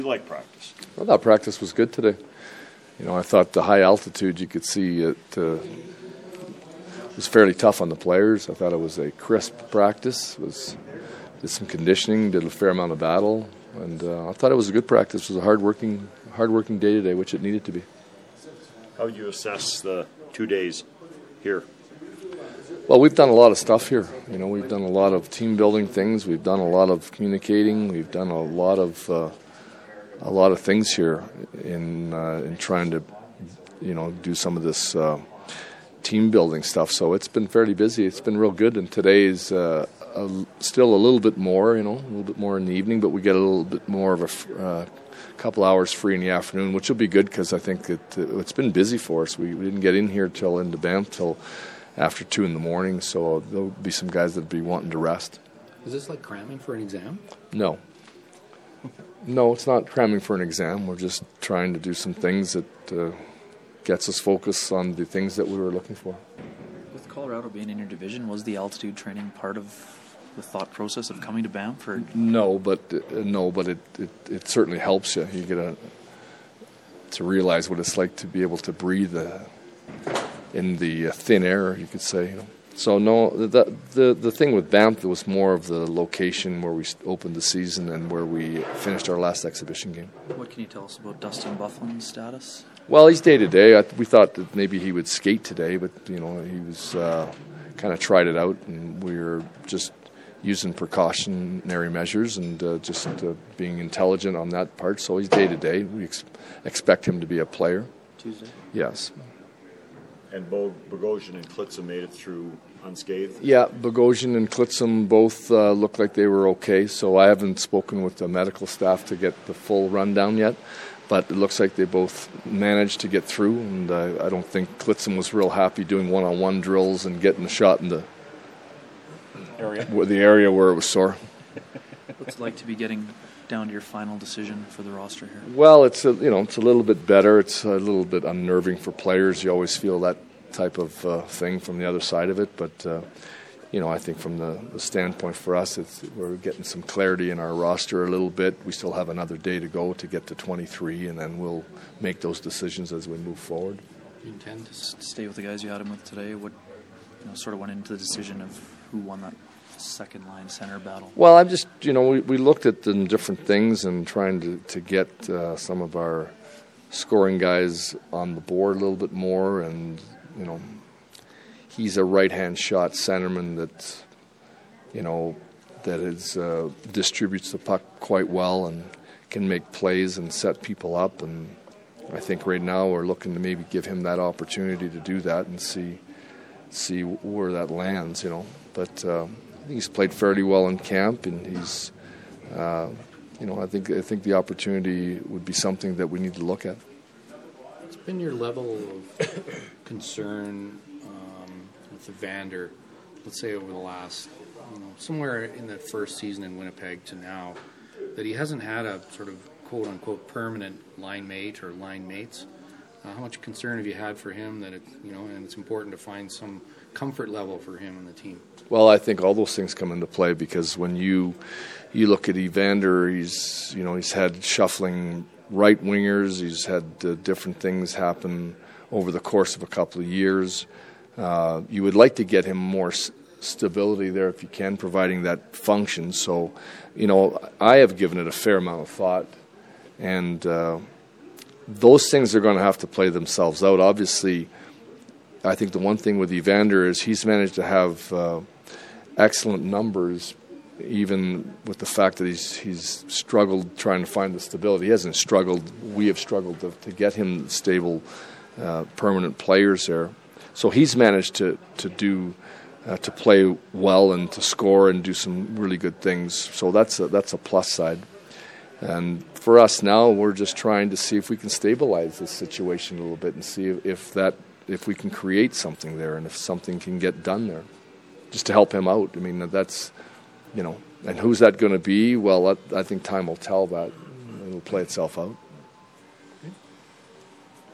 You like practice? Well, that practice was good today. I thought the high altitude, you could see it was fairly tough on the players. I thought it was a crisp practice. Did some conditioning, did a fair amount of battle, and I thought it was a good practice. It was a hard-working day today, which it needed to be. How would you assess the 2 days here? Well, we've done a lot of stuff here. We've done a lot of team-building things. We've done a lot of communicating. We've done a lot of things here in trying to, do some of this team-building stuff. So it's been fairly busy. It's been real good, and today is still a little bit more, a little bit more in the evening, but we get a little bit more of a couple hours free in the afternoon, which will be good because I think it's been busy for us. We didn't get in here into Banff till after 2 in the morning, so there'll be some guys that'll be wanting to rest. Is this like cramming for an exam? No, it's not cramming for an exam. We're just trying to do some things that gets us focused on the things that we were looking for. With Colorado being in your division, was the altitude training part of the thought process of coming to Banff? Or? No, but it certainly helps you. You get to realize what it's like to be able to breathe in the thin air, you could say. So no, the thing with Banff was more of the location where we opened the season and where we finished our last exhibition game. What can you tell us about Dustin Byfuglien's status? Well, he's day-to-day. We thought that maybe he would skate today, but he was kind of tried it out, and we were just using precautionary measures and just being intelligent on that part. So he's day-to-day. We expect him to be a player. Tuesday? Yes. And Bogosian and Klitzum made it through unscathed? Yeah, Bogosian and Klitzum both looked like they were okay, so I haven't spoken with the medical staff to get the full rundown yet, but it looks like they both managed to get through, and I don't think Klitzum was real happy doing one-on-one drills and getting a shot in the area where it was sore. What's it like to be getting down to your final decision for the roster here? Well, it's a little bit better. It's a little bit unnerving for players. You always feel that type of thing from the other side of it. But I think from the standpoint for us, we're getting some clarity in our roster a little bit. We still have another day to go to get to 23, and then we'll make those decisions as we move forward. You intend to stay with the guys you had him with today? What sort of went into the decision of who won that second line center battle? Well, I'm just, we looked at the different things and trying to get some of our scoring guys on the board a little bit more. And, he's a right-hand shot centerman that distributes the puck quite well and can make plays and set people up. And I think right now we're looking to maybe give him that opportunity to do that and see where that lands, But he's played fairly well in camp, and he's, I think the opportunity would be something that we need to look at. What's been your level of concern with Evander, let's say over the last, somewhere in that first season in Winnipeg to now, that he hasn't had a sort of quote-unquote permanent line mate or line mates? How much concern have you had for him that and it's important to find some comfort level for him and the team? Well, I think all those things come into play because when you look at Evander, he's had shuffling right wingers, he's had different things happen over the course of a couple of years. You would like to get him more stability there if you can, providing that function. So, I have given it a fair amount of thought, and those things are going to have to play themselves out. Obviously, I think the one thing with Evander is he's managed to have excellent numbers, even with the fact that he's struggled trying to find the stability. He hasn't struggled. We have struggled to get him stable, permanent players there. So he's managed to play well and to score and do some really good things. So that's a plus side. And for us now, we're just trying to see if we can stabilize this situation a little bit and see if we can create something there and if something can get done there, just to help him out. I mean, that's, and who's that going to be? Well, I think time will tell that. It'll play itself out.